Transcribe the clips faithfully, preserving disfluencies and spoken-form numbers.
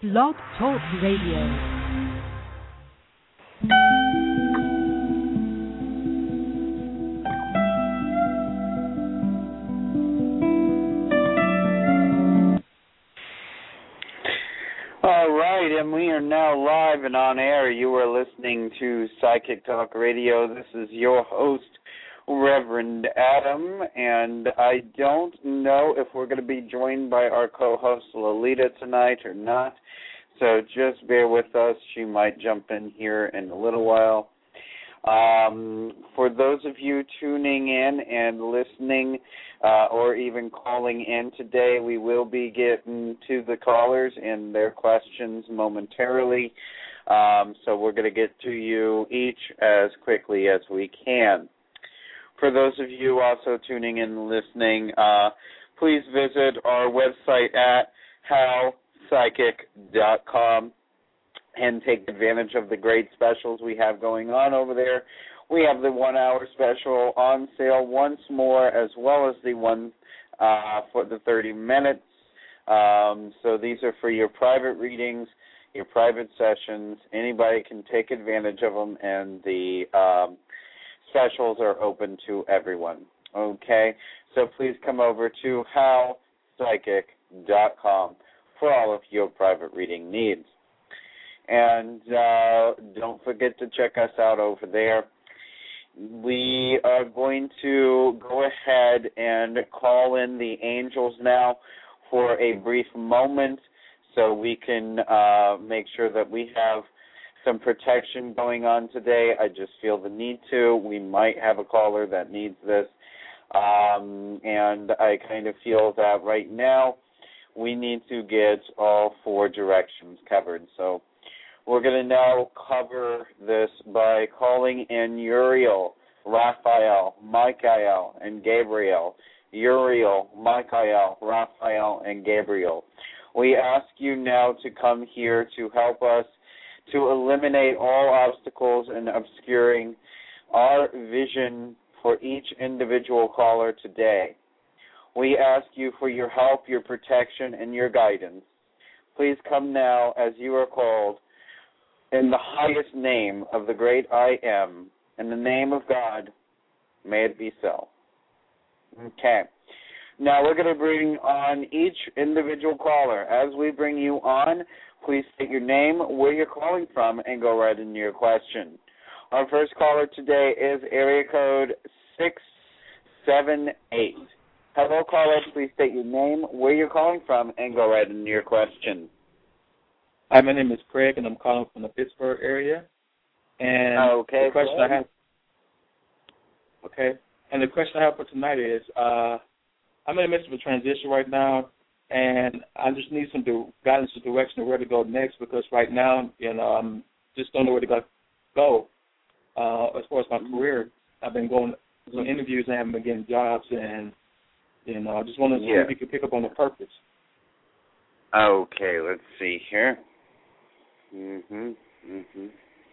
Blog Talk Radio. All right, and we are now live and on air. You are listening to Psychic Talk Radio. This is your host, Reverend Adam, and I don't know if we're going to be joined by our co-host Lolita tonight or not, so just bear with us. She might jump in here in a little while. Um, for those of you tuning in and listening uh, or even calling in today, we will be getting to the callers and their questions momentarily. Um, so we're going to get to you each as quickly as we can. For those of you also tuning in and listening, uh, please visit our website at how psychic dot com. and take advantage of the great specials we have going on over there. We have the one-hour special on sale once more, as well as the one uh, for the thirty minutes. Um, so these are for your private readings, your private sessions. Anybody can take advantage of them, and the um, specials are open to everyone. Okay? So please come over to how psychic dot com for all of your private reading needs. And uh, don't forget to check us out over there. We are going to go ahead and call in the angels now for a brief moment so we can uh, make sure that we have some protection going on today. I just feel the need to. We might have a caller that needs this. Um, and I kind of feel that right now we need to get all four directions covered. So we're going to now cover this by calling in Uriel, Raphael, Michael, and Gabriel. Uriel, Michael, Raphael, and Gabriel. We ask you now to come here to help us to eliminate all obstacles and obscuring our vision for each individual caller today. We ask you for your help, your protection, and your guidance. Please come now as you are called, in the highest name of the great I Am, in the name of God, may it be so. Okay. Now we're going to bring on each individual caller. As we bring you on, please state your name, where you're calling from, and go right into your question. Our first caller today is area code six seven eight. Hello, caller. Please state your name, where you're calling from, and go right into your question. Hi, my name is Craig, and I'm calling from the Pittsburgh area. And okay, the question Craig. I have, okay, and the question I have for tonight is, uh, I'm in the midst of a transition right now, and I just need some do- guidance or direction of where to go next, because right now, you know, I'm just don't know where to go. go. Uh, as far as my career, I've been going to some interviews and haven't been getting jobs, and you know, I just want to see yeah. if you could pick up on the purpose. Okay, let's see here. Mhm. Mhm.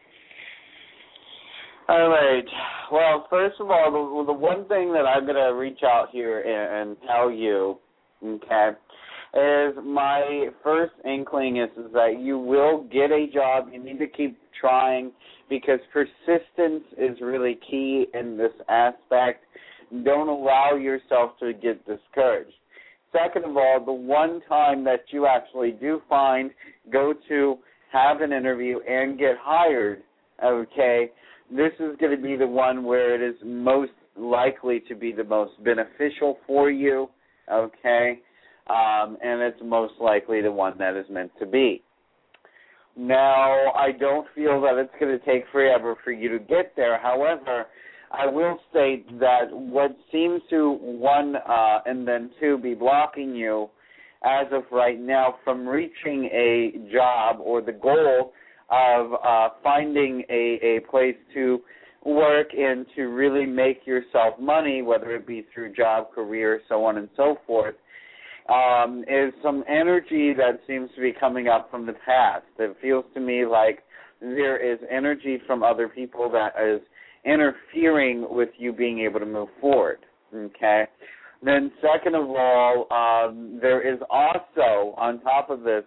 All right. Well, first of all, the, the one thing that I'm going to reach out here and, and tell you, okay, is my first inkling is, is that you will get a job. You need to keep trying because persistence is really key in this aspect. Don't allow yourself to get discouraged. Second of all, the one time that you actually do find, go to have an interview and get hired, okay, this is going to be the one where it is most likely to be the most beneficial for you, okay, um, and it's most likely the one that is meant to be. Now, I don't feel that it's going to take forever for you to get there. However, I will state that what seems to, one, uh, and then two, be blocking you as of right now from reaching a job or the goal of uh, finding a, a place to work and to really make yourself money, whether it be through job, career, so on and so forth, um, is some energy that seems to be coming up from the past. It feels to me like there is energy from other people that is interfering with you being able to move forward, okay? Then second of all, um, there is also, on top of this,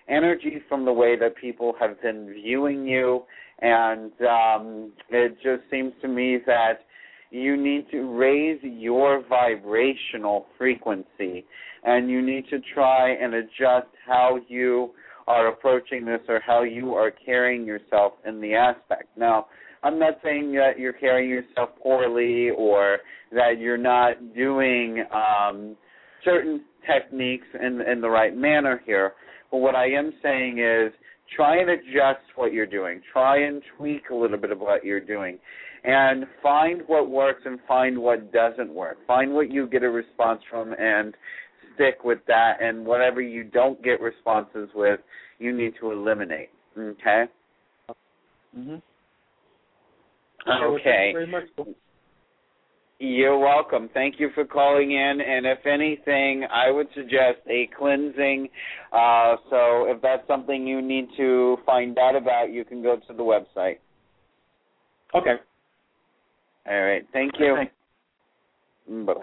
energy from the way that people have been viewing you, and um, it just seems to me that you need to raise your vibrational frequency, and you need to try and adjust how you are approaching this or how you are carrying yourself in the aspect. Now, I'm not saying that you're carrying yourself poorly or that you're not doing um, certain techniques in, in the right manner here, but what I am saying is try and adjust what you're doing. Try and tweak a little bit of what you're doing. And find what works and find what doesn't work. Find what you get a response from and stick with that. And whatever you don't get responses with, you need to eliminate. Okay? Mm-hmm. Okay. Thank you very much. You're welcome. Thank you for calling in. And if anything, I would suggest a cleansing. Uh, so if that's something you need to find out about, you can go to the website. Okay. All right. Thank you. Thanks. Bye-bye.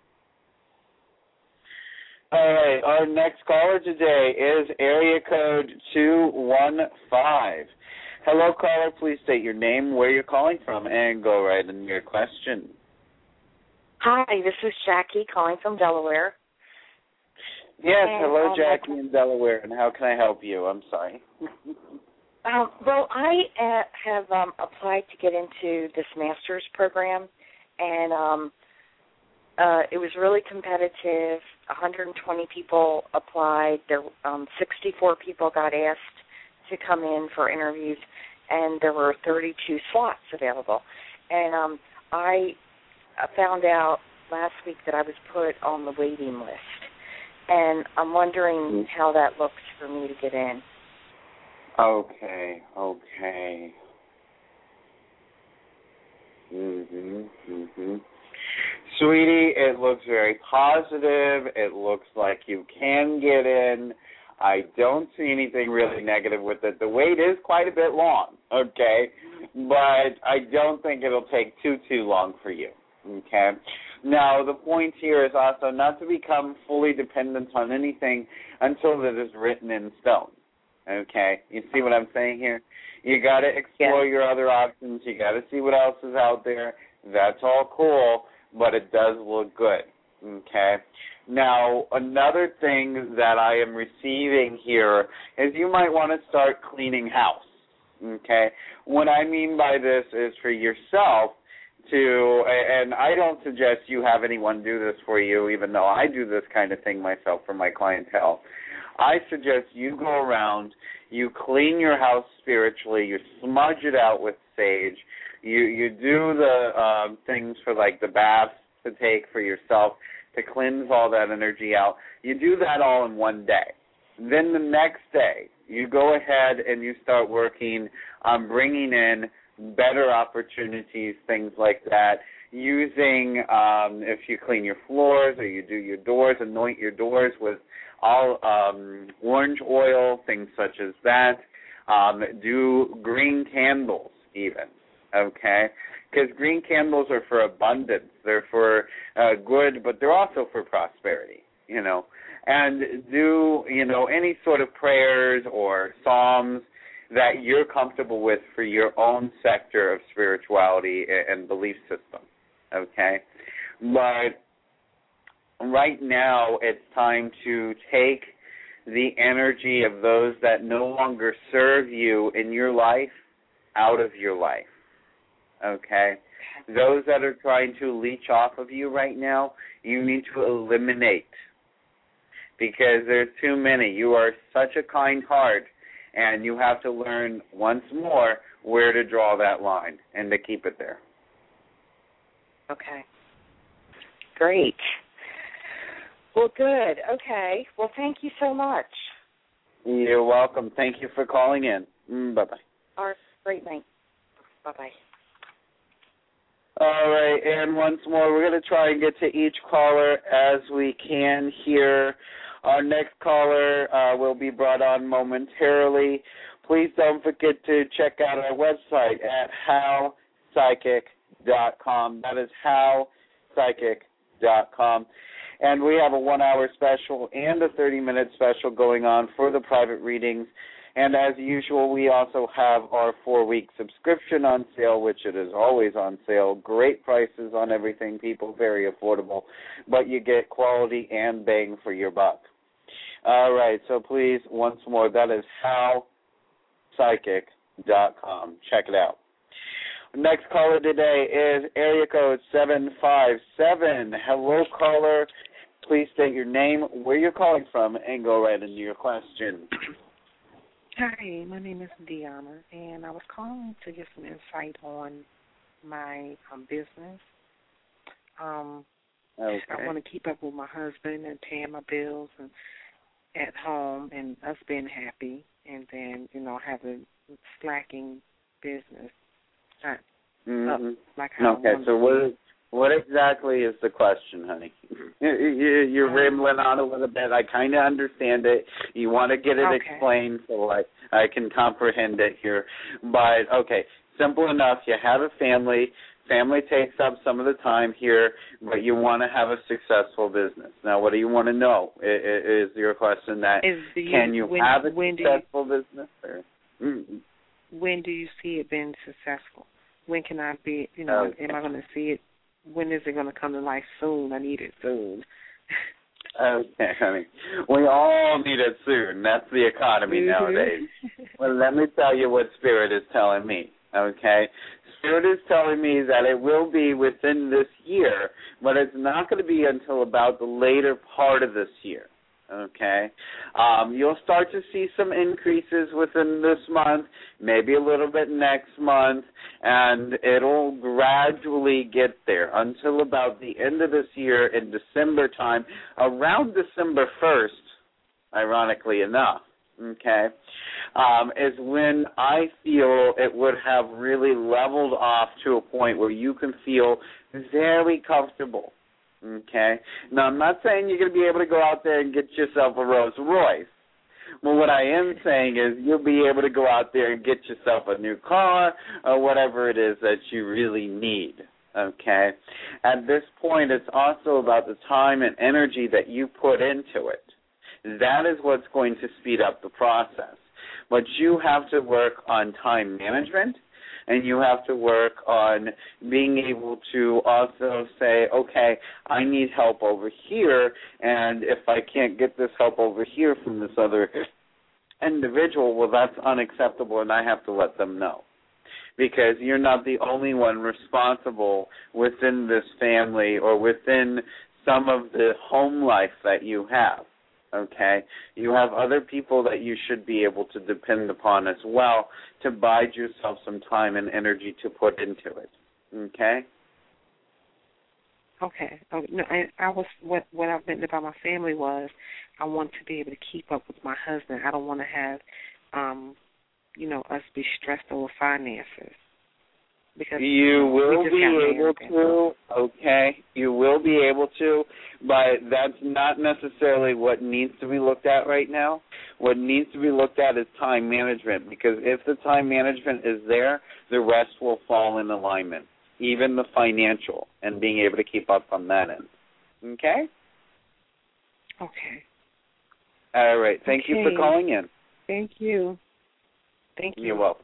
All right. Our next caller today is area code two one five. Hello, caller. Please state your name, where you're calling from, and go right into your question. Hi, this is Jackie calling from Delaware. Yes, and, hello, um, Jackie in Delaware, and how can I help you? I'm sorry. um, well, I uh, have um, applied to get into this master's program, and um, uh, it was really competitive. one hundred twenty people applied. There, um, sixty-four people got asked to come in for interviews, and there were thirty-two slots available. And um, I found out last week that I was put on the waiting list, and I'm wondering how that looks for me to get in. Okay, okay. Mhm, mhm. Sweetie, it looks very positive. It looks like you can get in. I don't see anything really negative with it. The wait is quite a bit long, okay? But I don't think it'll take too, too long for you, okay? Now, the point here is also not to become fully dependent on anything until it is written in stone, okay? You see what I'm saying here? You got to explore Yeah. your other options. You got to see what else is out there. That's all cool, but it does look good, okay? Now, another thing that I am receiving here is you might want to start cleaning house, okay? What I mean by this is for yourself to, and I don't suggest you have anyone do this for you, even though I do this kind of thing myself for my clientele. I suggest you go around, you clean your house spiritually, you smudge it out with sage, you, you do the um, things for like the baths to take for yourself, to cleanse all that energy out. You do that all in one day. Then the next day, you go ahead and you start working on bringing in better opportunities, things like that, using, um, if you clean your floors or you do your doors, anoint your doors with all um, orange oil, things such as that. Um, do green candles even, okay? Because green candles are for abundance. They're for uh, good, but they're also for prosperity, you know. And do, you know, any sort of prayers or psalms that you're comfortable with for your own sector of spirituality and belief system, okay? But right now it's time to take the energy of those that no longer serve you in your life out of your life. Okay? Those that are trying to leech off of you right now, you need to eliminate because there's too many. You are such a kind heart, and you have to learn once more where to draw that line and to keep it there. Okay. Great. Well, good. Okay. Well, thank you so much. You're welcome. Thank you for calling in. Mm, bye-bye. All right. Great night. Bye-bye. All right, and once more, we're going to try and get to each caller as we can here. Our next caller uh, will be brought on momentarily. Please don't forget to check out our website at how psychic dot com. That is how psychic dot com. And we have a one-hour special and a thirty-minute special going on for the private readings. And as usual, we also have our four-week subscription on sale, which it is always on sale. Great prices on everything, people, very affordable. But you get quality and bang for your buck. All right, so please, once more, that is how psychic dot com. Check it out. Next caller today is area code seven five seven. Hello, caller. Please state your name, where you're calling from, and go right into your question. Hi, my name is Deanna, and I was calling to get some insight on my um, business. Um, okay. I want to keep up with my husband and paying my bills and at home and us being happy, and then, you know, having slacking business. Uh, mm-hmm. up, like how okay, so what, is, what exactly is the question, honey? You're rambling on a little bit. I kind of understand it. You want to get it okay. explained so I, I can comprehend it here. But, okay, simple enough. You have a family. Family takes up some of the time here, but you want to have a successful business. Now, what do you want to know? Is, is your question that is the, can you when, have a when successful you, business? Or, mm-hmm. When do you see it being successful? When can I be, you know, okay. am I going to see it? When is it going to come to life? Soon. I need it soon. Okay, honey. We all need it soon. That's the economy mm-hmm. nowadays. Well, let me tell you what Spirit is telling me, okay? Spirit is telling me that it will be within this year, but it's not going to be until about the later part of this year. Okay, um, you'll start to see some increases within this month, maybe a little bit next month, and it'll gradually get there until about the end of this year in December time, around December first, ironically enough, okay, um, is when I feel it would have really leveled off to a point where you can feel very comfortable. Okay. Now, I'm not saying you're going to be able to go out there and get yourself a Rolls Royce. Well, what I am saying is you'll be able to go out there and get yourself a new car or whatever it is that you really need. Okay. At this point, it's also about the time and energy that you put into it. That is what's going to speed up the process. But you have to work on time management. And you have to work on being able to also say, okay, I need help over here, and if I can't get this help over here from this other individual, well, that's unacceptable, and I have to let them know. Because you're not the only one responsible within this family or within some of the home life that you have. Okay, you have other people that you should be able to depend upon as well to bide yourself some time and energy to put into it. Okay. Okay. Oh, no, I, I was what what I've meant about my family was I want to be able to keep up with my husband. I don't want to have, um, you know, us be stressed over finances. Because you will be able to, okay, you will be able to, but that's not necessarily what needs to be looked at right now. What needs to be looked at is time management, because if the time management is there, the rest will fall in alignment, even the financial, and being able to keep up on that end. Okay? Okay. All right. Thank okay. you for calling in. Thank you. Thank you. You're welcome.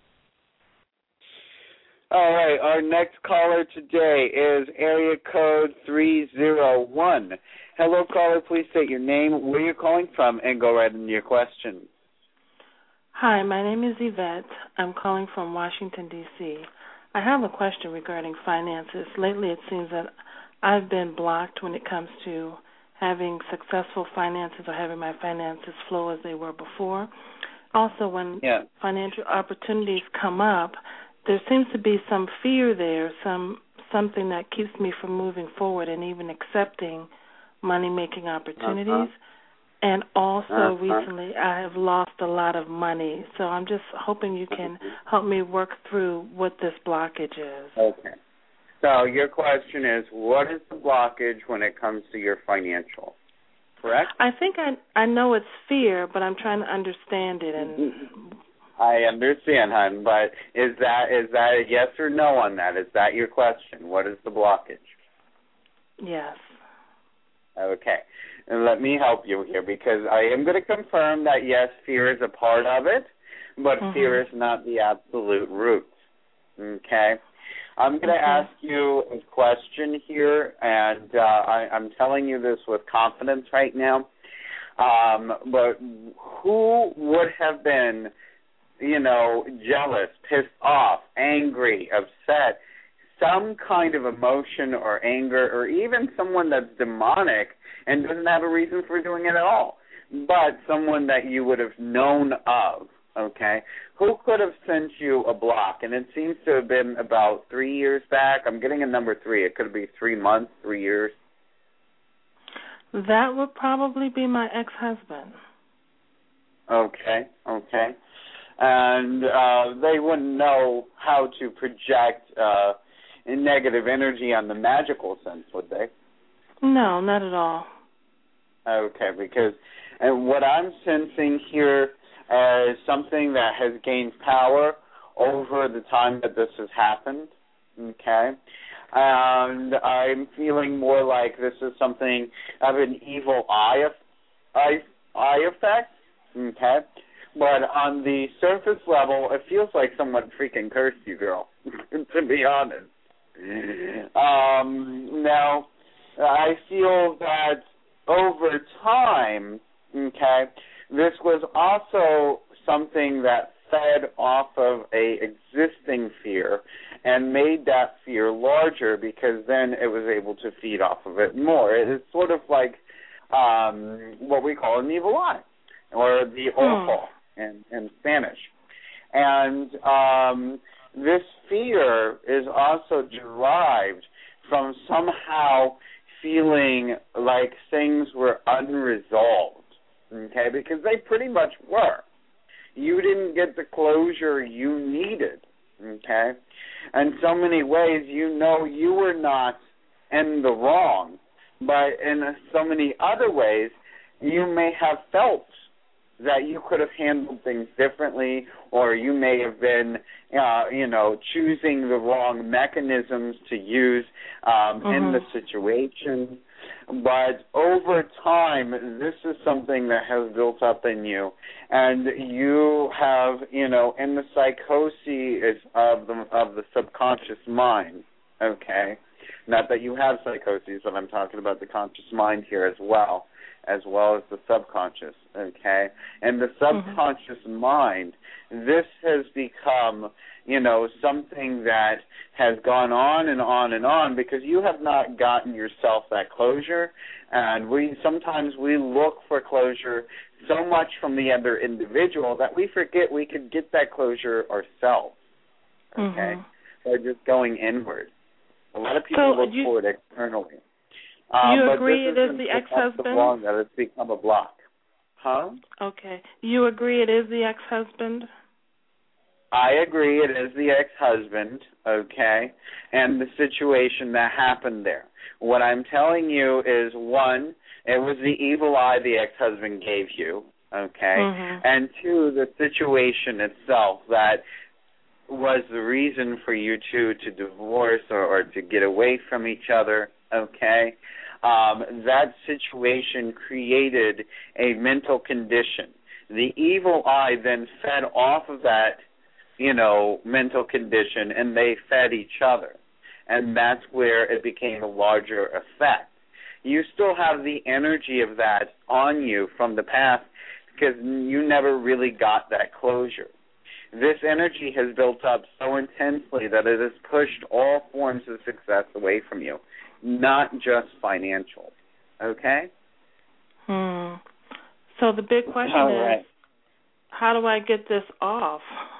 All right, our next caller today is area code three zero one. Hello, caller. Please state your name, where you're calling from, and go right into your question. Hi, my name is Yvette. I'm calling from Washington, D C I have a question regarding finances. Lately, it seems that I've been blocked when it comes to having successful finances or having my finances flow as they were before. Also, when yeah. financial opportunities come up, there seems to be some fear there, some something that keeps me from moving forward and even accepting money-making opportunities. Uh-huh. And also uh-huh. recently I have lost a lot of money. So I'm just hoping you can help me work through what this blockage is. Okay. So your question is, what is the blockage when it comes to your financial? Correct? I think I I know it's fear, but I'm trying to understand it. And I understand, hon, but is that is that a yes or no on that? Is that your question? What is the blockage? Yes. Okay. And let me help you here, because I am going to confirm that, yes, fear is a part of it, but mm-hmm. fear is not the absolute root. Okay? I'm going to okay. ask you a question here, and uh, I, I'm telling you this with confidence right now. Um, but who would have been, you know, jealous, pissed off, angry, upset, some kind of emotion or anger, or even someone that's demonic and doesn't have a reason for doing it at all, but someone that you would have known of, okay? Who could have sent you a block? And it seems to have been about three years back. I'm getting a number three. It could be three months, three years. That would probably be my ex-husband. Okay, okay. And uh, they wouldn't know how to project uh, negative energy on the magical sense, would they? No, not at all. Okay, because and what I'm sensing here is something that has gained power over the time that this has happened, okay? And I'm feeling more like this is something of an evil eye, eye, eye effect, okay? But on the surface level, it feels like someone freaking cursed you, girl, to be honest. Um, now, I feel that over time, okay, this was also something that fed off of a existing fear and made that fear larger, because then it was able to feed off of it more. It is sort of like um, what we call an evil eye, or the ojo in, in Spanish. And um, this fear is also derived from somehow feeling like things were unresolved, okay, because they pretty much were. You didn't get the closure you needed, okay? In so many ways, you know you were not in the wrong, but in so many other ways, you may have felt that you could have handled things differently, or you may have been, uh, you know, choosing the wrong mechanisms to use um, mm-hmm. in the situation. But over time, this is something that has built up in you, and you have, you know, in the psychosis of the of the subconscious mind. Okay, not that you have psychosis, but I'm talking about the conscious mind here as well. as well as the subconscious, okay? And the subconscious mm-hmm. mind, this has become, you know, something that has gone on and on and on because you have not gotten yourself that closure, and we sometimes we look for closure so much from the other individual that we forget we could get that closure ourselves, okay? Mm-hmm. By just going inward. A lot of people so look you- for it externally. You um, agree it is the ex-husband? Wrong that it's become a block. Huh? Okay. You agree it is the ex-husband? I agree it is the ex-husband, okay, and the situation that happened there. What I'm telling you is, one, it was the evil eye the ex-husband gave you, okay, mm-hmm. and two, the situation itself that was the reason for you two to divorce or, or to get away from each other, okay. Um, that situation created a mental condition. The evil eye then fed off of that, you know, mental condition, and they fed each other. And that's where it became a larger effect. You still have the energy of that on you from the past because you never really got that closure. This energy has built up so intensely that it has pushed all forms of success away from you. Not just financial, okay? Hmm. So the big question All is, right. how do I get this off?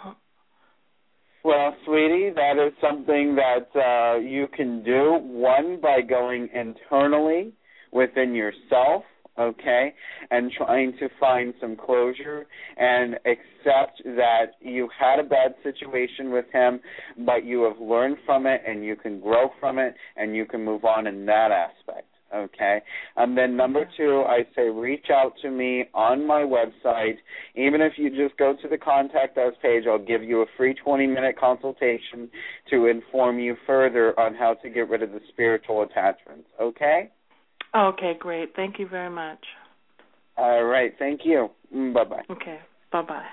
Well, sweetie, that is something that uh, you can do, one, by going internally within yourself, okay, and trying to find some closure and accept that you had a bad situation with him, but you have learned from it and you can grow from it and you can move on in that aspect, okay? And then number two, I say reach out to me on my website. Even if you just go to the Contact Us page, I'll give you a free twenty-minute consultation to inform you further on how to get rid of the spiritual attachments, okay? Okay, great. Thank you very much. All right. Thank you. Bye-bye. Okay. Bye-bye.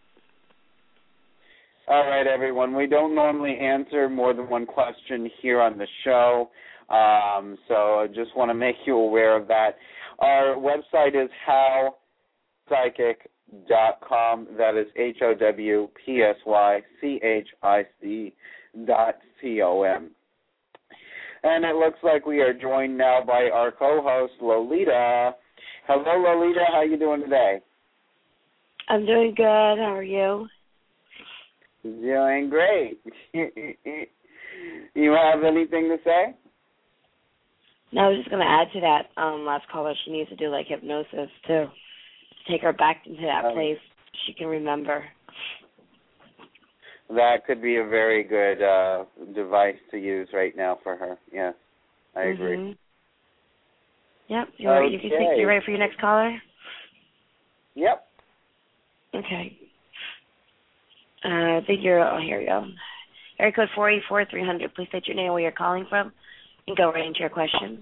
All right, everyone. We don't normally answer more than one question here on the show, um, so I just want to make you aware of that. Our website is how psychic dot com. That is H O W P S Y C H I C dot C O M. And it looks like we are joined now by our co-host, Lolita. Hello, Lolita. How are you doing today? I'm doing good. How are you? Doing great. You have anything to say? No, I was just going to add to that um, last caller. She needs to do, like, hypnosis, too. Take her back into that um, place she can remember. That could be a very good uh, device to use right now for her. Yes, I mm-hmm. agree. Yep. You're, okay. right. You, think you're ready for your next caller? Yep. Okay. Uh, I think you're, oh, here we go. Area code four eight four, three hundred. Please state your name, where you're calling from, and go right into your question.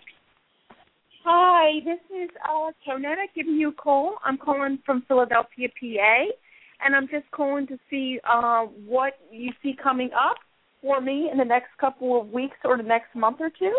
Hi, this is uh, Tonetta giving you a call. I'm calling from Philadelphia, P A, and I'm just calling to see uh, what you see coming up for me in the next couple of weeks or the next month or two.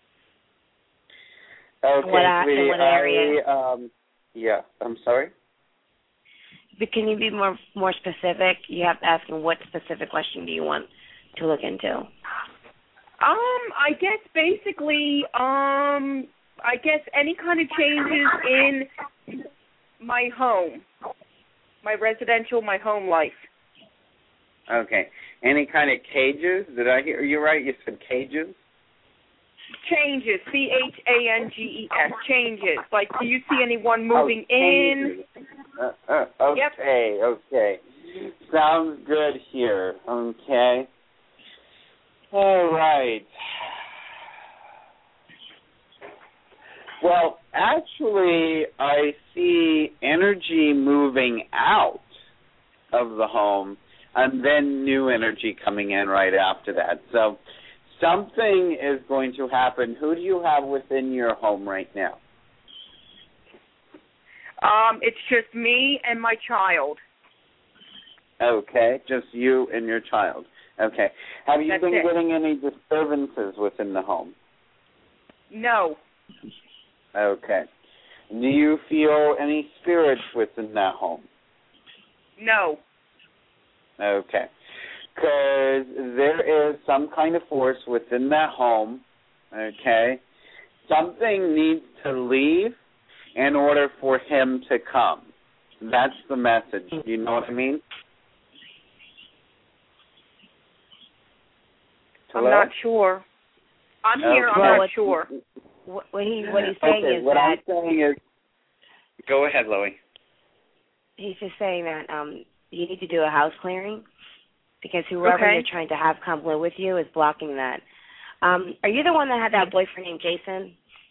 Okay, what, uh, sweetie, in what area? I, um, yeah, I'm sorry? But can you be more more specific? You have to ask him what specific question do you want to look into? Um, I guess basically, um, I guess any kind of changes in my home, my residential, my home life. Okay. Any kind of cages? Did I hear you right? You said cages? Changes, C H A N G E S, changes. Like, do you see anyone moving oh, in? Uh, uh, okay, yep. okay. Sounds good here, okay. All right. Well, actually, I see energy moving out of the home and then new energy coming in right after that. So something is going to happen. Who do you have within your home right now? Um, it's just me and my child. Okay, just you and your child. Okay. Have you That's been it. getting any disturbances within the home? No. Okay. Do you feel any spirits within that home? No. Okay. Because there is some kind of force within that home, okay? Something needs to leave in order for him to come. That's the message. You know what I mean? Hello? I'm not sure. I'm here. Okay. I'm Well, not sure. What, what, he, what he's saying okay, is what that I'm saying is, go ahead, Loie. he's just saying that um, you need to do a house clearing because whoever Okay. you're trying to have come live with you is blocking that. Um, are you the one that had that boyfriend named Jason?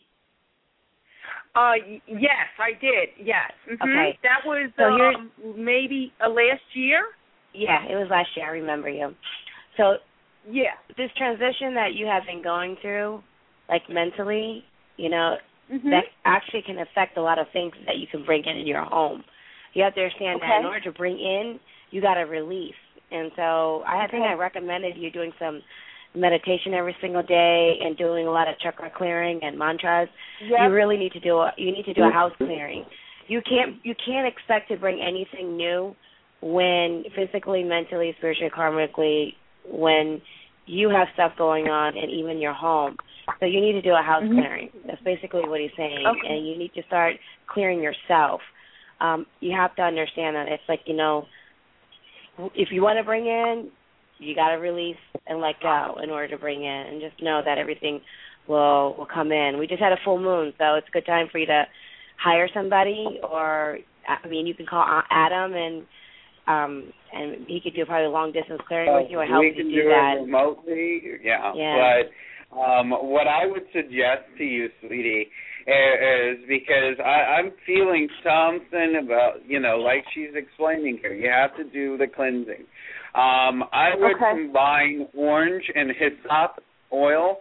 Uh, y- yes, I did. Yes. Mm-hmm. Okay. That was So here's- um, maybe uh, last year. Yeah, it was last year. I remember you. So Yeah. this transition that you have been going through, like mentally, you know, Mm-hmm. that actually can affect a lot of things that you can bring in in your home. You have to understand Okay. that in order to bring in, you got to release. And so I think Okay. I recommended you doing some meditation every single day and doing a lot of chakra clearing and mantras. Yep. You really need to do a, you need to do a house clearing. You can't you can't expect to bring anything new when physically, mentally, spiritually, karmically, when you have stuff going on and even your home. So you need to do a house Mm-hmm. clearing. That's basically what he's saying. Okay. And you need to start clearing yourself. Um, you have to understand that it's like, you know, if you want to bring in, you got to release and let go in order to bring in, and just know that everything will will come in. We just had a full moon, so it's a good time for you to hire somebody, or I mean, you can call Adam and um and he could do probably long distance clearing Oh, with you or help we you can do, do that. it remotely, yeah. Yeah. But um, what I would suggest to you, sweetie, is because I, I'm feeling something about, you know, like she's explaining here. You have to do the cleansing. Um, I would Okay. combine orange and hyssop oil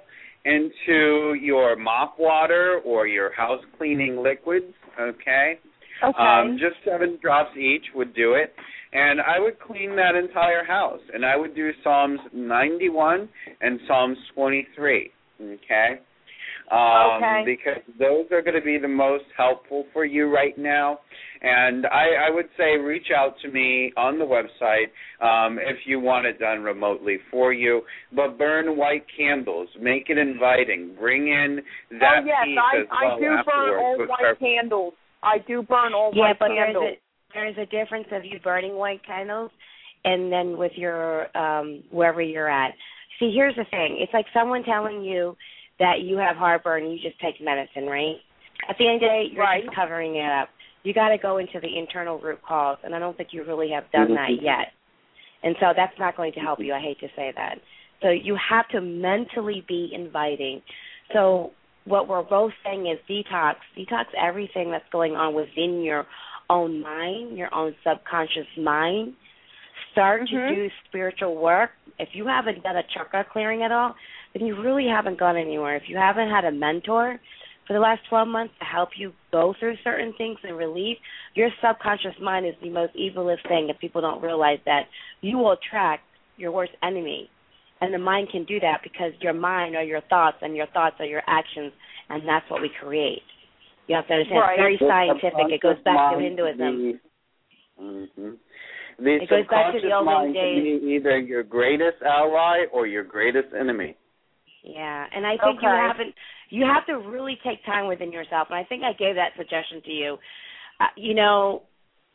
into your mop water or your house cleaning liquids, okay? Okay. Um, just seven drops each would do it. And I would clean that entire house. And I would do Psalms ninety-one and Psalms twenty-three, okay? Um, okay. Because those are going to be the most helpful for you right now. And I, I would say reach out to me on the website um, if you want it done remotely for you. But burn white candles. Make it inviting. Bring in that oh, yes, piece I, as well I do burn all with white her- candles. I do burn all yeah, white but candles. There's a, there's a difference of you burning white candles and then with your, um, wherever you're at. See, here's the thing. It's like someone telling you that you have heartburn and you just take medicine, right? At the end of the day, you're right. just covering it up. You got to go into the internal root cause, and I don't think you really have done that yet. And so that's not going to help you. I hate to say that. So you have to mentally be inviting. So what we're both saying is detox. Detox everything that's going on within your own mind, your own subconscious mind. Start mm-hmm. to do spiritual work. If you haven't done a chakra clearing at all, then you really haven't gone anywhere. If you haven't had a mentor for the last twelve months to help you go through certain things and relieve, your subconscious mind is the most evilest thing, and people don't realize that. You will attract your worst enemy, and the mind can do that because your mind are your thoughts, and your thoughts are your actions, and that's what we create. You have to understand. Right. It's very scientific. It goes back to Hinduism. The, mm-hmm. the it goes back to the olden mind days. Can be either your greatest ally or your greatest enemy. Yeah, and I think okay. you haven't. You have to really take time within yourself, and I think I gave that suggestion to you. Uh, you know,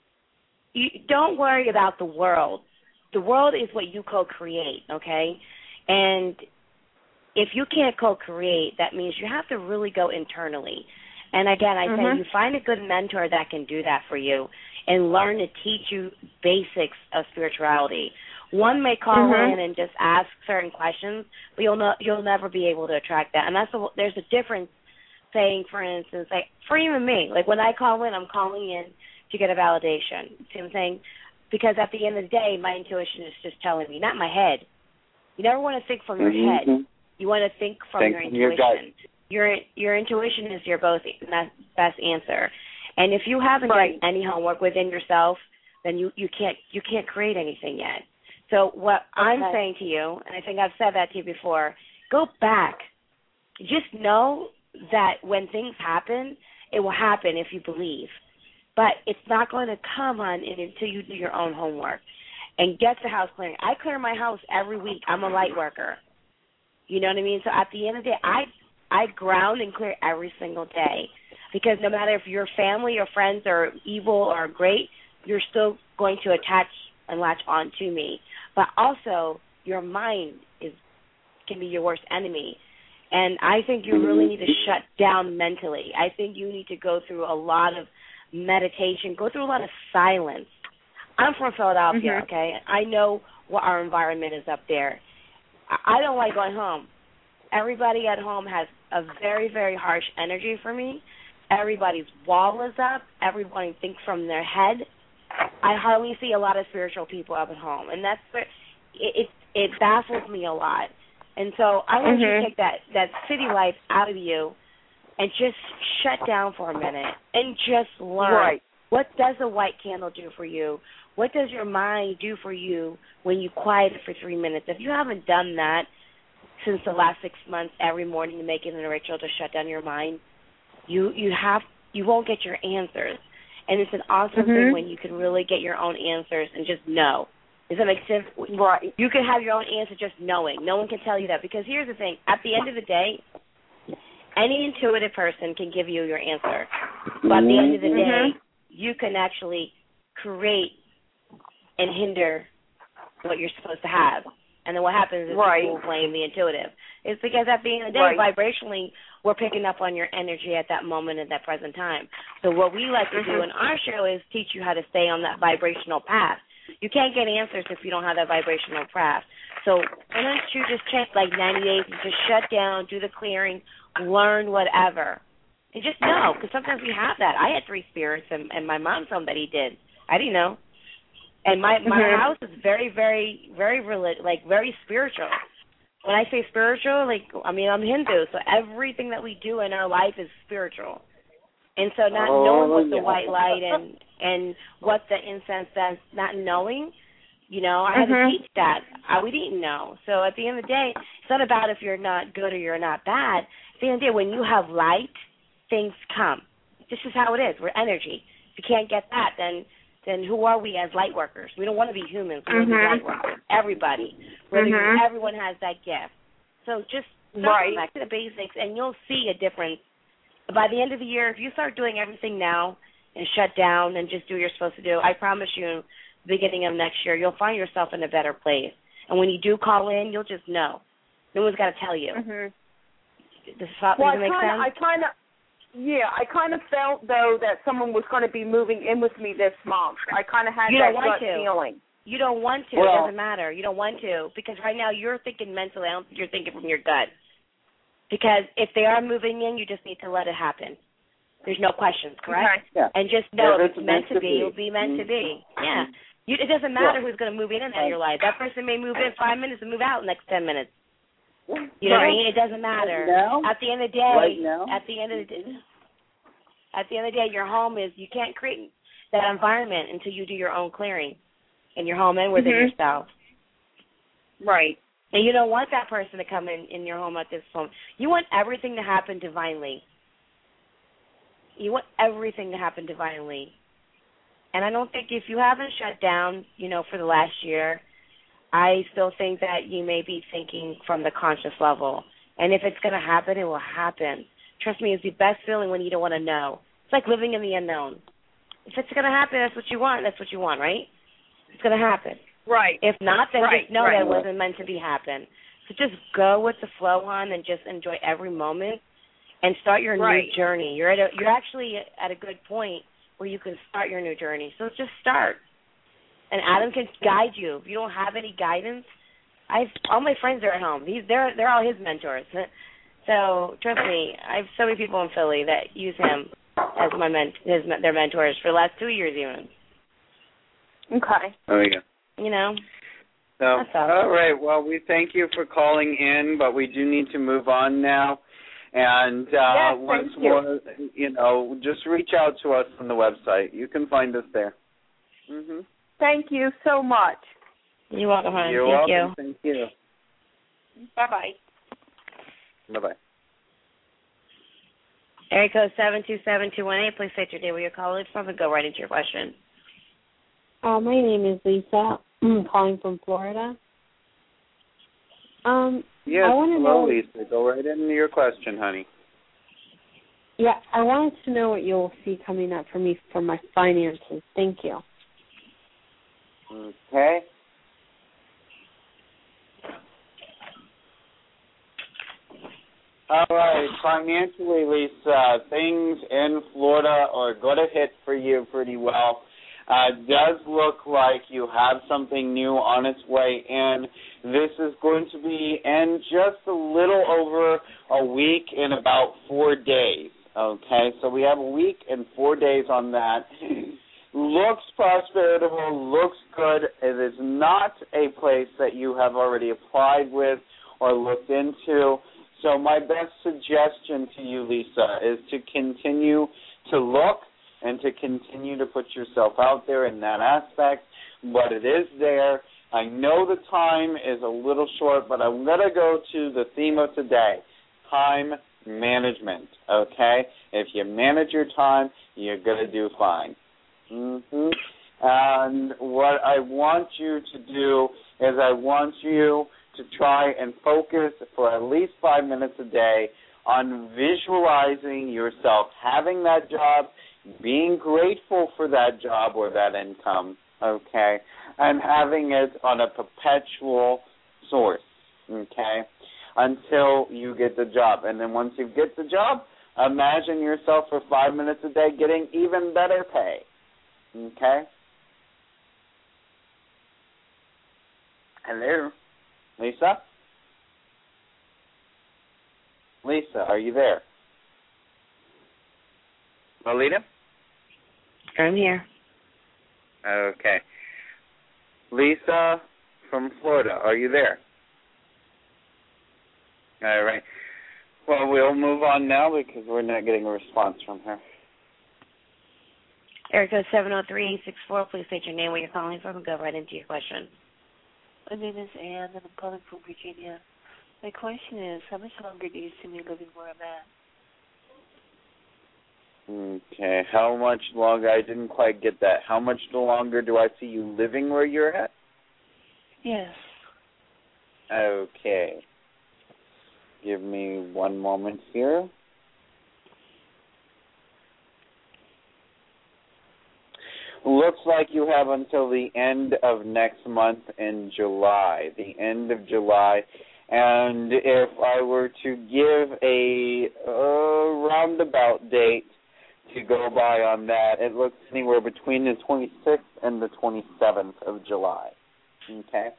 you don't worry about the world. The world is what you co-create, okay? And if you can't co-create, that means you have to really go internally. And again, I mm-hmm. say you find a good mentor that can do that for you and learn to teach you basics of spirituality. One may call mm-hmm. in and just ask certain questions, but you'll no, you'll never be able to attract that. And that's a, there's a difference saying, for instance, like for even me, like when I call in, I'm calling in to get a validation. See what I'm saying? Because at the end of the day, my intuition is just telling me, not my head. You never want to think from your mm-hmm. head. You want to think from think your Your, intuition. Your your intuition is your both best answer. And if you haven't right. done any homework within yourself, then you, you can't you can't create anything yet. So what okay. I'm saying to you, and I think I've said that to you before, go back. Just know that when things happen, it will happen if you believe. But it's not going to come on until you do your own homework and get the house clearing. I clear my house every week. I'm a light worker. You know what I mean? So at the end of the day, I I ground and clear every single day because no matter if your family or friends are evil or great, you're still going to attach and latch on to me. But also, your mind is can be your worst enemy. And I think you really need to shut down mentally. I think you need to go through a lot of meditation, go through a lot of silence. I'm from Philadelphia, mm-hmm. okay? I know what our environment is up there. I don't like going home. Everybody at home has a very, very harsh energy for me. Everybody's wall is up. Everybody thinks from their head. I hardly see a lot of spiritual people up at home, and that's where it it, it baffles me a lot. And so I want mm-hmm. you to take that, that city life out of you and just shut down for a minute and just learn. Right. What does a white candle do for you? What does your mind do for you when you quiet it for three minutes? If you haven't done that since the last six months, every morning to make it a ritual to shut down your mind, you you have you won't get your answers. And it's an awesome mm-hmm. thing when you can really get your own answers and just know. Does that make sense? Right. You can have your own answer just knowing. No one can tell you that. Because here's the thing. At the end of the day, any intuitive person can give you your answer. But at the end of the day, mm-hmm. you can actually create and hinder what you're supposed to have. And then what happens is right. people blame the intuitive. It's because at the end of the day, right. vibrationally, we're picking up on your energy at that moment at that present time. So what we like to mm-hmm. do in our show is teach you how to stay on that vibrational path. You can't get answers if you don't have that vibrational path. So why don't you just check like ninety-eight and just shut down, do the clearing, learn whatever. And just know, because sometimes we have that. I had three spirits, and, and my mom somebody did. I didn't know. And my, my mm-hmm. house is very, very, very, relig- like very spiritual. when I say spiritual, like, I mean, I'm Hindu, so everything that we do in our life is spiritual. And so not oh, knowing what yeah. the white light and, and what the incense does, not knowing, you know, I had mm-hmm. to teach that. I, we didn't know. So at the end of the day, it's not about if you're not good or you're not bad. At the end of the day, when you have light, things come. This is how it is. We're energy. If you can't get that, then then who are we as light workers? We don't want to be humans. We mm-hmm. want to be light workers. Everybody. Really, mm-hmm. everyone has that gift. So just start right. going back to the basics, and you'll see a difference. By the end of the year, if you start doing everything now and shut down and just do what you're supposed to do, I promise you, beginning of next year, you'll find yourself in a better place. And when you do call in, you'll just know. No one's got to tell you. Mm-hmm. Does, does well, it make I kinda, sense? I kind of, yeah, I kind of felt, though, that someone was going to be moving in with me this month. I kind of had you that don't want gut to. feeling. You don't want to. Well, it doesn't matter. You don't want to because right now you're thinking mentally. I don't think you're thinking from your gut. Because if they are moving in, you just need to let it happen. There's no questions, correct? Okay. Yeah. And just know yeah, if it's meant, meant to be, it'll be meant mm-hmm. to be. Yeah. You, it doesn't matter yeah. who's going to move in and out of your life. That person may move in five minutes and move out in the next ten minutes. You know right. what I mean? It doesn't matter. Right now, at the end of the day, right now, at the end of the day, at the end of the day, your home is, you can't create that environment until you do your own clearing in your home and within mm-hmm. yourself. Right. And you don't want that person to come in, in your home at this point. You want everything to happen divinely. You want everything to happen divinely. And I don't think if you haven't shut down, you know, for the last year, I still think that you may be thinking from the conscious level. And if it's going to happen, it will happen. Trust me, it's the best feeling when you don't want to know. It's like living in the unknown. If it's going to happen, that's what you want. That's what you want, right? It's going to happen. Right. If not, then right. just know right. that it wasn't meant to be happen. So just go with the flow on and just enjoy every moment and start your right. new journey. You're at a, you're actually at a good point where you can start your new journey. So just start. And Adam can guide you. If you don't have any guidance, I all my friends are at home. These they're they're all his mentors. So trust me, I have so many people in Philly that use him as my ment his their mentors for the last two years even. Okay. Oh yeah. You know. So all right. Well, we thank you for calling in, but we do need to move on now. And uh, yes, once you. more, you know, just reach out to us on the website. You can find us there. Mm-hmm. Thank you so much. You're welcome, honey. You're Thank welcome. you. Thank you. Bye-bye. Bye-bye. Area code seven two seven two one eight. Please state your name where you're calling from and go right into your question. Uh, my name is Lisa. I'm calling from Florida. Um, yes, I want to hello, know, Lisa. Go right into your question, honey. Yeah, I wanted to know what you'll see coming up for me for my finances. Thank you. Okay. All right, financially, Lisa, things in Florida are going to hit for you pretty well. Uh, does look like you have something new on its way in. This is going to be in just a little over a week in about four days. Okay, so we have a week and four days on that. Looks prosperable, looks good. It is not a place that you have already applied with or looked into. So my best suggestion to you, Lisa, is to continue to look and to continue to put yourself out there in that aspect. But it is there. I know the time is a little short, but I'm going to go to the theme of today, time management, okay? If you manage your time, you're going to do fine. Mm-hmm. And what I want you to do is I want you to try and focus for at least five minutes a day on visualizing yourself having that job, being grateful for that job or that income, okay, and having it on a perpetual source, okay, until you get the job. And then once you get the job, imagine yourself for five minutes a day getting even better pay, okay? Hello? Lisa? Lisa, are you there? Lolita? I'm here. Okay. Lisa from Florida, are you there? All right. Well, we'll move on now because we're not getting a response from her. Area code seven oh three eight six four. Please state your name, where you're calling from, and go right into your question. My name is Ann, and I'm calling from Virginia. My question is, how much longer do you see me living where I'm at? Okay. How much longer? I didn't quite get that. How much longer do I see you living where you're at? Yes. Okay. Give me one moment here. Looks like you have until the end of next month in July, the end of July. And if I were to give a uh, roundabout date to go by on that, it looks anywhere between the twenty-sixth and the twenty-seventh of July. Okay?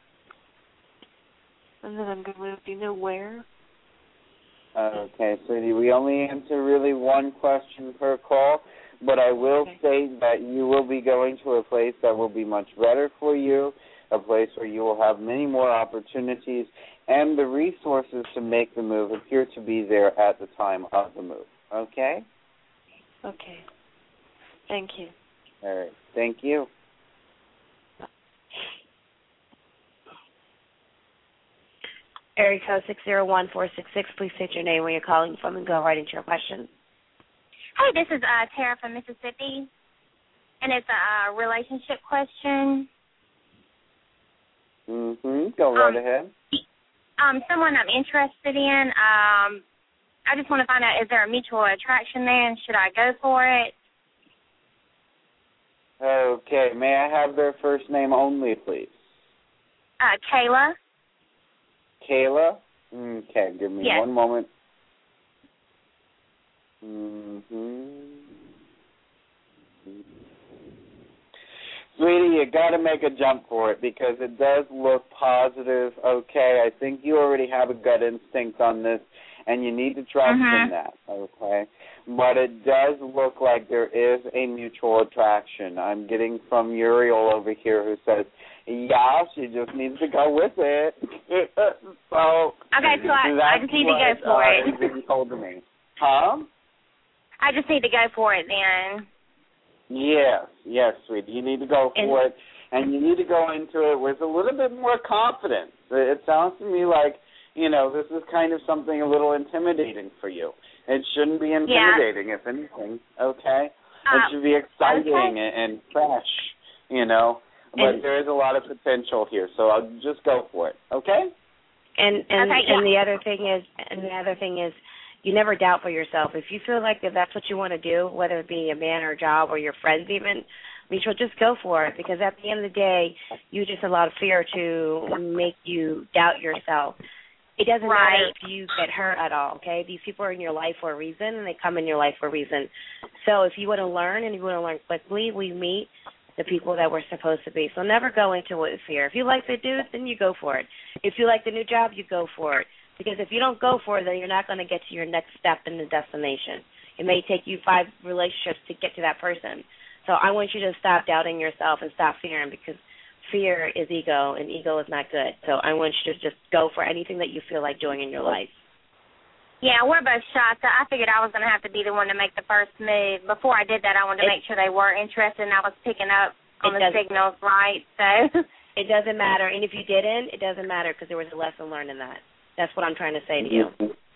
And then I'm going to move. Do you know where? Okay, sweetie, we only answer really one question per call, but I will okay. state that you will be going to a place that will be much better for you, a place where you will have many more opportunities, and the resources to make the move appear to be there at the time of the move. Okay? Okay. Thank you. All right. Thank you. Area code six zero one four six six. Please state your name, where you're calling from, and go right into your question. Hey, this is uh, Tara from Mississippi, and it's a uh, relationship question. Mm-hmm. Go right um, ahead. Um, someone I'm interested in. Um, I just want to find out, is there a mutual attraction there, and should I go for it? Okay. May I have their first name only, please? Uh, Kayla. Kayla? Okay, give me yes. one moment. Mm-hmm. Sweetie, you got to make a jump for it because it does look positive. Okay, I think you already have a gut instinct on this, and you need to trust mm-hmm. in that, okay? But it does look like there is a mutual attraction. I'm getting from Uriel over here who says, yeah, she just needs to go with it. so okay, so I, I just need what, to go for uh, it. Being told to me. Huh? I just need to go for it then. Yes, yes, sweetie. You need to go for and, it, and you need to go into it with a little bit more confidence. It sounds to me like, you know, this is kind of something a little intimidating for you. It shouldn't be intimidating, yeah. if anything, okay? Uh, it should be exciting okay. and, and fresh, you know? But and, there is a lot of potential here, so I'll just go for it, okay? And and okay, and yeah. the other thing is, and the other thing is, you never doubt for yourself. If you feel like that that's what you want to do, whether it be a man or a job or your friends even, Mutual, just go for it because at the end of the day, you just allowed fear to make you doubt yourself. It doesn't right. matter if you get hurt at all, okay? These people are in your life for a reason, and they come in your life for a reason. So if you want to learn and you want to learn quickly, we meet the people that we're supposed to be. So never go into it with fear. If you like the dude, then you go for it. If you like the new job, you go for it. Because if you don't go for it, then you're not going to get to your next step in the destination. It may take you five relationships to get to that person. So I want you to stop doubting yourself and stop fearing because fear is ego, and ego is not good. So I want you to just go for anything that you feel like doing in your life. Yeah, we're both shy, so I figured I was going to have to be the one to make the first move. Before I did that, I wanted to it, make sure they were interested, and I was picking up on the signals right. So it doesn't matter, and if you didn't, it doesn't matter because there was a lesson learned in that. That's what I'm trying to say to you.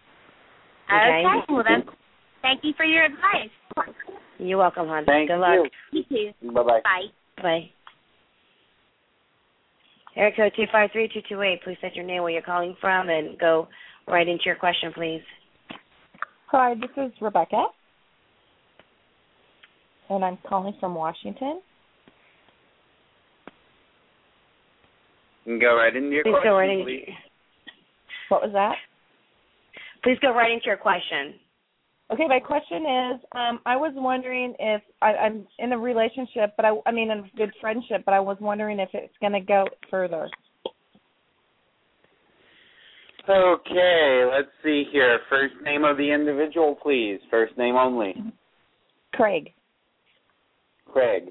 Okay. okay. Well, then, thank you for your advice. You're welcome, hon. Thank Good luck. You too. Bye-bye. Bye. Bye. Area code two five three two two eight. Please state your name, where you're calling from, and go right into your question, please. Hi, this is Rebecca, and I'm calling from Washington. You can go right into your please question, go right in. please. What was that? Please go right into your question. Okay, my question is, um, I was wondering if I, I'm in a relationship, but I, I mean, in a good friendship, but I was wondering if it's going to go further. Okay, let's see here. First name of the individual, please. First name only. Craig. Craig.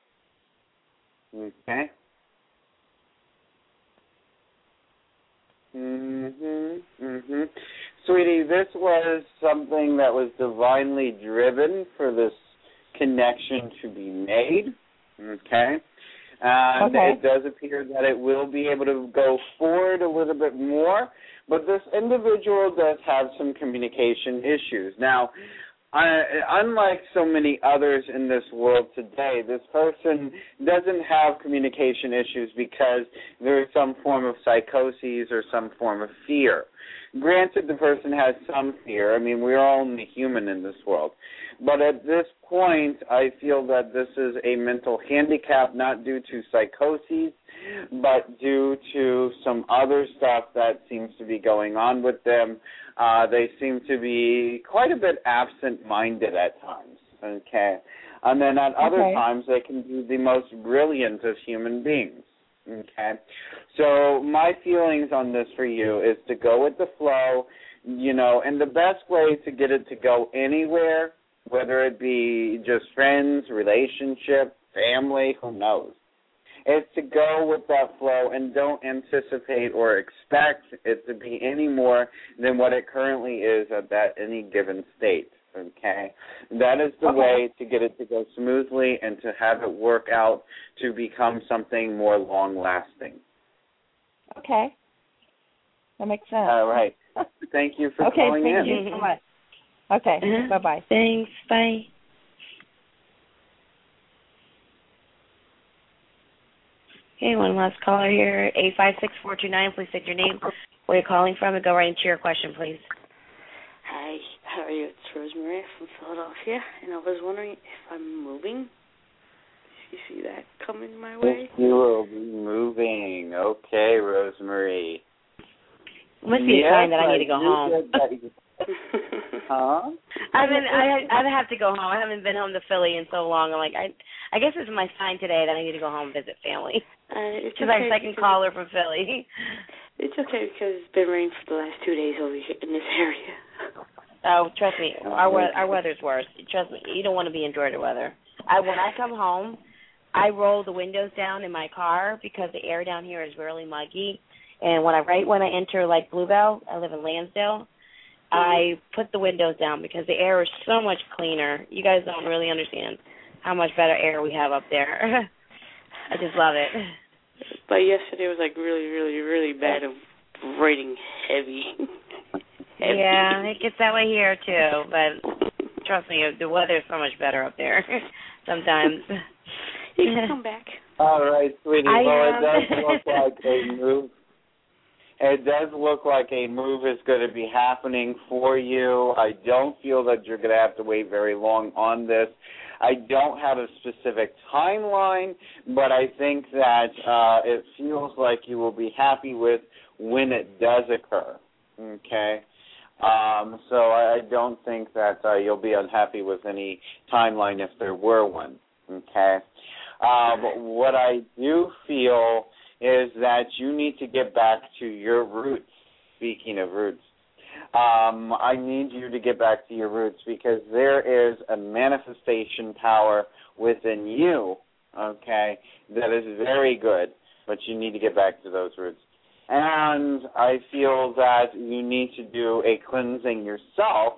Okay. Mhm. Mhm. this was something that was divinely driven for this connection to be made, okay? And okay. it does appear that it will be able to go forward a little bit more, but this individual does have some communication issues. Now, I, unlike so many others in this world today, this person doesn't have communication issues because there is some form of psychosis or some form of fear. Granted, the person has some fear. I mean, we're only human in this world. But at this point, I feel that this is a mental handicap, not due to psychosis, but due to some other stuff that seems to be going on with them. Uh, they seem to be quite a bit absent-minded at times, okay? And then at other okay. times, they can be the most brilliant of human beings, okay? So my feelings on this for you is to go with the flow, you know, and the best way to get it to go anywhere, whether it be just friends, relationship, family, who knows, is to go with that flow and don't anticipate or expect it to be any more than what it currently is at that any given state, okay? That is the okay. way to get it to go smoothly and to have it work out to become something more long-lasting. Okay. That makes sense. All right. Thank you for okay, calling thank in. you so much. Okay, uh-huh. bye-bye. Thanks, bye. Okay, one last caller here, eight five six, four two nine. Please state your name, where you're calling from, and go right into your question, please. Hi, how are you? It's Rosemary from Philadelphia, and I was wondering if I'm moving. Do you see that coming my way? You will be moving. Okay, Rosemary. Must be yes, a sign that I I need to go home. Huh? I've been, I I have to go home. I haven't been home to Philly in so long. I'm like, I I guess it's my sign today that I need to go home and visit family. Uh, it's Because okay I'm second caller from Philly. It's okay because it's been raining for the last two days over here in this area. Oh, trust me, our we- our weather's worse. Trust me, you don't want to be in Georgia weather. I when I come home, I roll the windows down in my car because the air down here is really muggy. And when I right when I enter like Bluebell, I live in Lansdale. I put the windows down because the air is so much cleaner. You guys don't really understand how much better air we have up there. I just love it. But yesterday was like really, really, really bad of raining heavy. heavy. Yeah, it gets that way here too. But trust me, the weather is so much better up there sometimes. You can come back. All right, sweetie. I well, am. it does look like a move. It does look like a move is going to be happening for you. I don't feel that you're going to have to wait very long on this. I don't have a specific timeline, but I think that uh, it feels like you will be happy with when it does occur, okay? Um, so I don't think that uh, you'll be unhappy with any timeline if there were one, okay? Uh, but what I do feel is that you need to get back to your roots, speaking of roots. Um, I need you to get back to your roots because there is a manifestation power within you, okay, that is very good, but you need to get back to those roots. And I feel that you need to do a cleansing yourself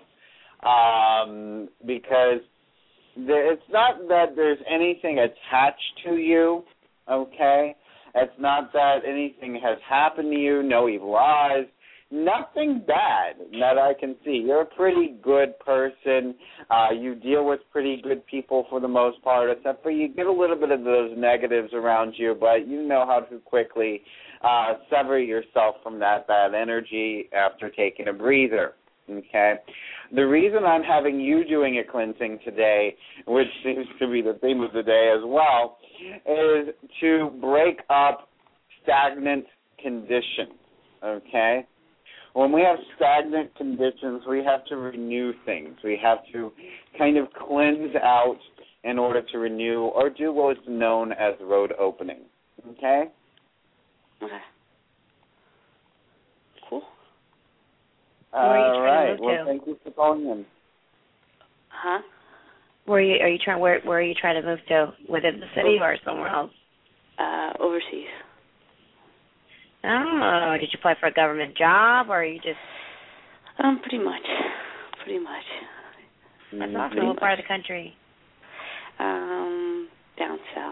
um, because there, it's not that there's anything attached to you, okay? It's not that anything has happened to you, no evil eyes, nothing bad that I can see. You're a pretty good person. Uh, you deal with pretty good people for the most part, except for you get a little bit of those negatives around you, but you know how to quickly uh, sever yourself from that bad energy after taking a breather. Okay? The reason I'm having you doing a cleansing today, which seems to be the theme of the day as well, is to break up stagnant conditions. Okay? When we have stagnant conditions, we have to renew things. We have to kind of cleanse out in order to renew or do what's known as road opening. Okay? Okay. Cool. All right. Well, thank you for calling in. Huh? Where are you? Are you trying? Where Where are you trying to move to? Within the city or somewhere else? Uh, overseas. Oh, did you apply for a government job, or are you just? Um, pretty much. Pretty much. That's awesome. What part of the country? Um, down south.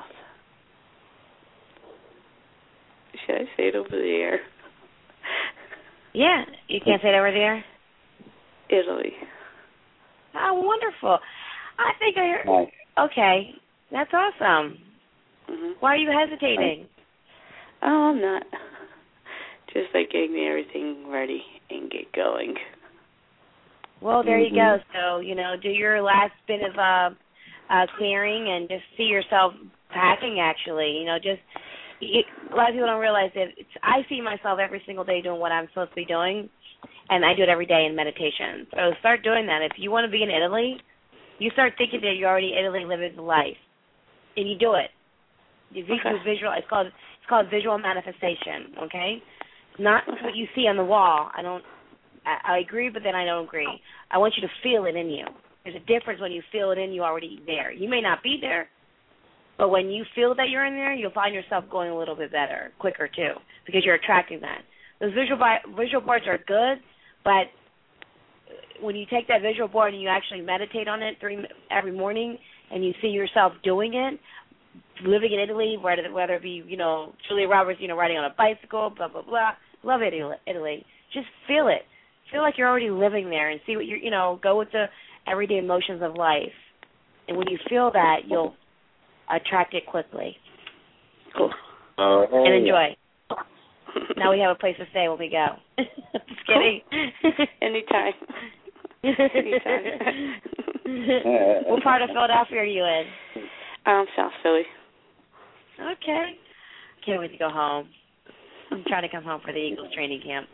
Should I say it over the air? Yeah, you can't say it over the air? Italy. Oh, wonderful. I think I heard. Nice. Okay, that's awesome. Mm-hmm. Why are you hesitating? Oh, I'm not. Just like getting everything ready and get going. Well, there mm-hmm. you go. So, you know, do your last bit of uh, uh, clearing and just see yourself packing, actually. You know, just, it, a lot of people don't realize that it's, I see myself every single day doing what I'm supposed to be doing, and I do it every day in meditation. So start doing that. If you want to be in Italy, you start thinking that you're already in Italy living the life, and you do it. You okay. do visual. It's called it's called visual manifestation. Okay, not okay. what you see on the wall. I don't. I, I agree, but then I don't agree. I want you to feel it in you. There's a difference when you feel it in you already there. You may not be there, but when you feel that you're in there, you'll find yourself going a little bit better, quicker too, because you're attracting that. Those visual bi- visual boards are good, but when you take that visual board and you actually meditate on it three, every morning, and you see yourself doing it, living in Italy, whether whether it be, you know, Julia Roberts, you know, riding on a bicycle, blah blah blah. Love Italy. Italy. Just feel it. Feel like you're already living there, and see what you're, you know, go with the everyday emotions of life. And when you feel that, you'll attract it quickly. Cool. Uh, and enjoy. Now we have a place to stay when we go. Just kidding. Anytime. Anytime. What part of Philadelphia are you in? Um, South Philly. Okay. Can't wait to go home. I'm trying to come home for the Eagles training camp.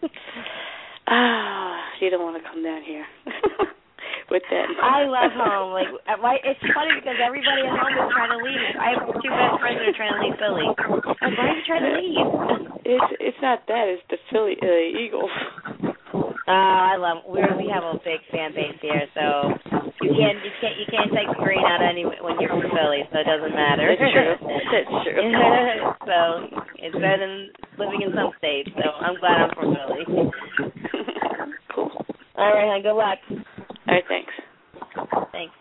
Ah, you don't want to come down here with that. I love home. Like, it's funny because everybody at home is trying to leave. I have two best friends that are trying to leave Philly. Like, why are you trying to leave? It's it's not that. It's the Philly uh, Eagles. Uh, I love. We we have a big fan base here, so you can't you can't you can't take the green out any when you're from Philly, so it doesn't matter. That's true. That's true. So it's better than living in some states. So I'm glad I'm from Philly. Cool. All right, hon, good luck. All right, thanks. Thanks.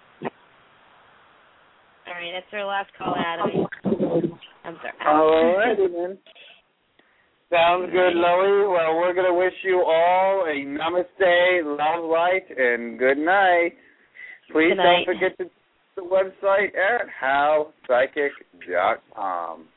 All right, that's our last call, Adam. I'm sorry. All righty, then. Sounds good, Loie. Well, we're going to wish you all a namaste, love, light, and good night. Please good night. don't forget to the website at how psychic dot com.